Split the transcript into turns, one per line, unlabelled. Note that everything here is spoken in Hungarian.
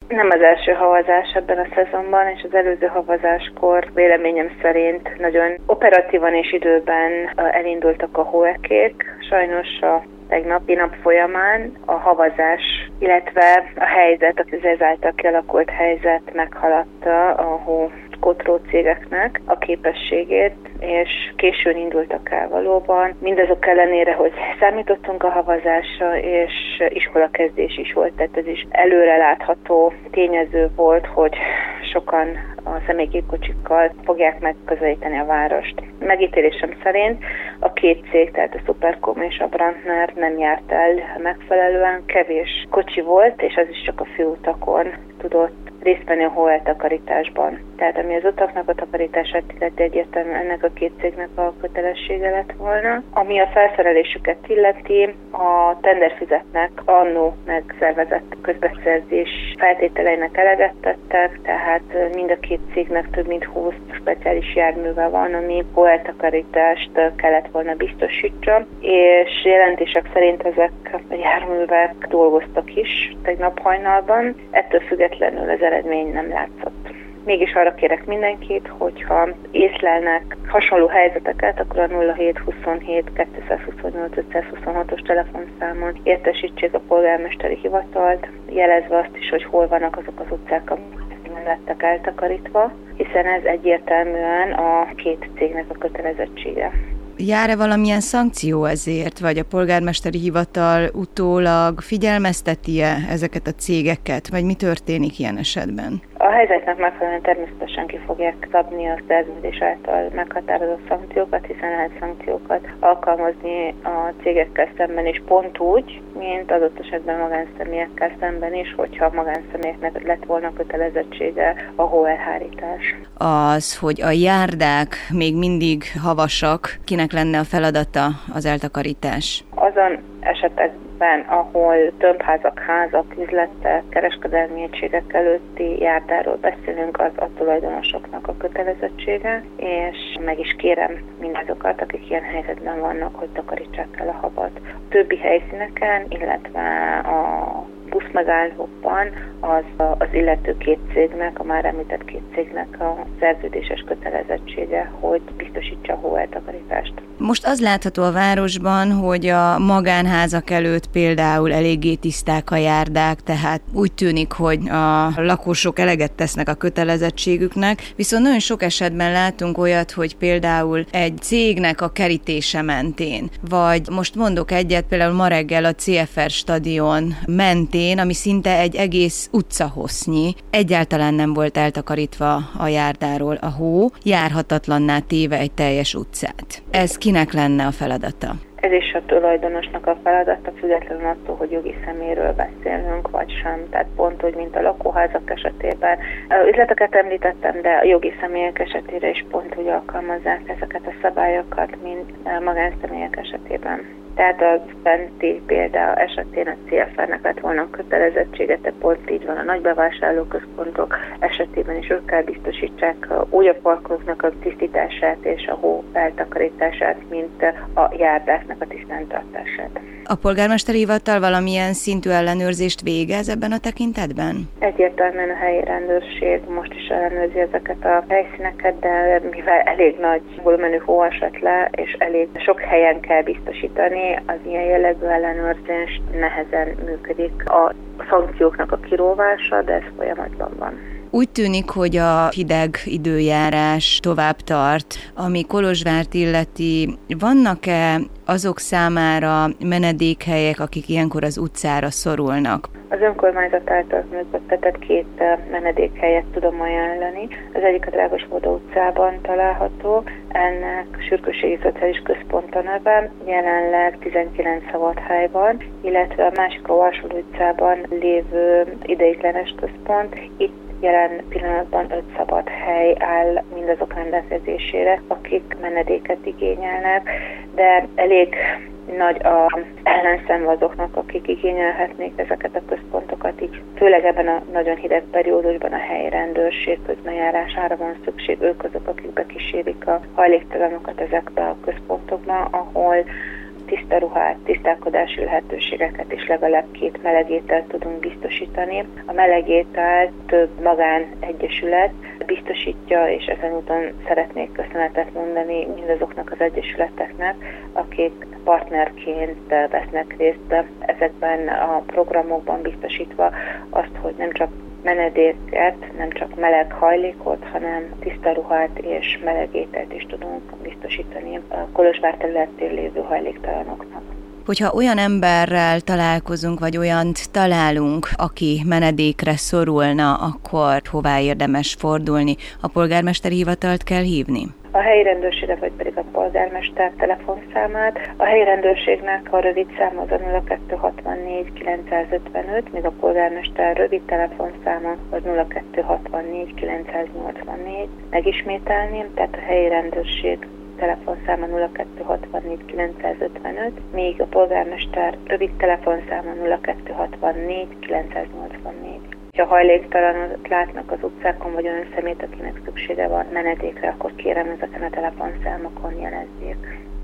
Nem az első havazás ebben a szezonban, és az előző havazáskor véleményem szerint nagyon operatívan és időben elindultak a hóekék. Sajnos a tegnapi nap folyamán a havazás, illetve a helyzet, az ezáltal kialakult helyzet meghaladta a hókotró cégeknek a képességét, és későn indultak el valóban. Mindazok ellenére, hogy számítottunk a havazásra, és iskolakezdés is volt, tehát ez is előrelátható tényező volt, hogy sokan a személygépkocsikkal fogják megközelíteni a várost. Megítélésem szerint a két cég, tehát a Superkom és a Brandner nem járt el megfelelően, kevés kocsi volt, és az is csak a főutakon tudott részt venni a hóeltakarításban. Tehát ami az utaknak a takarítását illeti, egyértelműen ennek a két cégnek a kötelessége lett volna. Ami a felszerelésüket illeti, a tenderfüzetnek annó megszervezett közbeszerzés feltételeinek eleget tettek, tehát mind a két cégnek több mint 20 speciális járműve van, ami hóeltakarítást kellett volna biztosítsa, és jelentések szerint ezek a járművek dolgoztak is tegnap hajnalban, ettől függetlenül az eredmény nem látszott. Mégis arra kérek mindenkit, hogyha észlelnek hasonló helyzeteket, akkor a 0727 228 526-os telefonszámon értesítsék a polgármesteri hivatalt, jelezve azt is, hogy hol vannak azok az utcák, amik nem lettek eltakarítva, hiszen ez egyértelműen a két cégnek a kötelezettsége.
Jár-e valamilyen szankció ezért, vagy a polgármesteri hivatal utólag figyelmezteti-e ezeket a cégeket, vagy mi történik ilyen esetben?
A helyzetnek megfelelően természetesen ki fogják szabni a szerződés által meghatározott szankciókat, hiszen lehet szankciókat alkalmazni a cégekkel szemben is pont úgy, mint adott esetben magánszemélyekkel szemben is, hogyha a magánszemélyeknek lett volna kötelezettsége a hóelhárítás.
Az, hogy a járdák még mindig havasak, kinek lenne a feladata az eltakarítás?
Azon esetekben, ahol tömbházak, házak, üzletek, kereskedelmi egységek előtti járdáról beszélünk, az a tulajdonosoknak a kötelezettsége, és meg is kérem mindazokat, akik ilyen helyzetben vannak, hogy takarítsák el a havat. A többi helyszíneken, illetve a buszmegállókban az illető két cégnek, a már említett két cégnek a szerződéses kötelezettsége, hogy biztosítsa a hóeltakarítást.
Most az látható a városban, hogy a magánházak előtt például eléggé tiszták a járdák, tehát úgy tűnik, hogy a lakosok eleget tesznek a kötelezettségüknek, viszont nagyon sok esetben látunk olyat, hogy például egy cégnek a kerítése mentén, vagy most mondok egyet, például ma reggel a CFR stadion mentén, ami szinte egy egész utcahossznyi, egyáltalán nem volt eltakarítva a járdáról a hó, járhatatlanná téve egy teljes utcát. Ez kinek lenne a feladata?
Ez is a tulajdonosnak a feladata, függetlenül attól, hogy jogi személyről beszélünk, vagy sem. Tehát pont úgy, mint a lakóházak esetében. Üzleteket említettem, de a jogi személyek esetére is pont úgy alkalmazzák ezeket a szabályokat, mint a magánszemélyek esetében. Tehát a fenti példa esetén a CFR-nek lett volna a kötelezettsége, de pont így van a nagybevásárlóközpontok esetében is ők kell biztosítsák úgy a parkolóknak a tisztítását és a hó eltakarítását, mint a járdáknak a tisztántartását.
A polgármesteri hivatal valamilyen szintű ellenőrzést végez ebben a tekintetben?
Egyértelműen a helyi rendőrség most is ellenőrzi ezeket a helyszíneket, de mivel elég nagy volumenű hó esett le, és elég sok helyen kell biztosítani, az ilyen jellegű ellenőrzés nehezen működik. A szankcióknak a kiróvása, de ez folyamatban van.
Úgy tűnik, hogy a hideg időjárás tovább tart, ami Kolozsvárt illeti. Vannak-e azok számára menedékhelyek, akik ilyenkor az utcára szorulnak?
Az önkormányzat által működtetett két menedékhelyet tudom ajánlani. Az egyik a Drágosvoda utcában található, ennek sürgősségi szociális központ a neve, jelenleg 19 szabadhely van, illetve a másik a Varsói utcában lévő ideiglenes központ. Itt jelen pillanatban 5 szabad hely áll mindazok rendelkezésére, akik menedéket igényelnek, de elég nagy az ellenszem azoknak, akik igényelhetnék ezeket a központokat, így főleg ebben a nagyon hideg periódusban a helyi rendőrség közbenjárására van szükség, ők azok, akik bekísérik a hajléktalanokat ezekbe a központokba, ahol tiszta ruhát, tisztálkodási lehetőségeket és legalább 2 melegételt tudunk biztosítani. A melegételt több magánegyesület biztosítja, és ezen úton szeretnék köszönetet mondani mindazoknak az egyesületeknek, akik partnerként vesznek részt ezekben a programokban, biztosítva azt, hogy nem csak menedéket, nem csak meleg hajlékot, hanem tiszta ruhát és meleg ételt is tudunk biztosítani a Kolozsvár területén lévő hajléktalanoknak.
Hogyha olyan emberrel találkozunk, vagy olyant találunk, aki menedékre szorulna, akkor hová érdemes fordulni? A polgármesteri hivatalt kell hívni?
A helyi rendőrségre, vagy pedig a polgármester telefonszámát. A helyi rendőrségnek a rövid szám az a 0264 955, míg a polgármester rövid telefonszáma az 0264 984. Megismételném, tehát a helyi rendőrség telefonszáma 0264 955, míg a polgármester rövid telefonszáma 0264 984. Ha hajléktalanot látnak az utcákon, vagy olyan személyt, akinek szüksége van menedékre, akkor kérem ezeken a telefonszámokon jelezzék.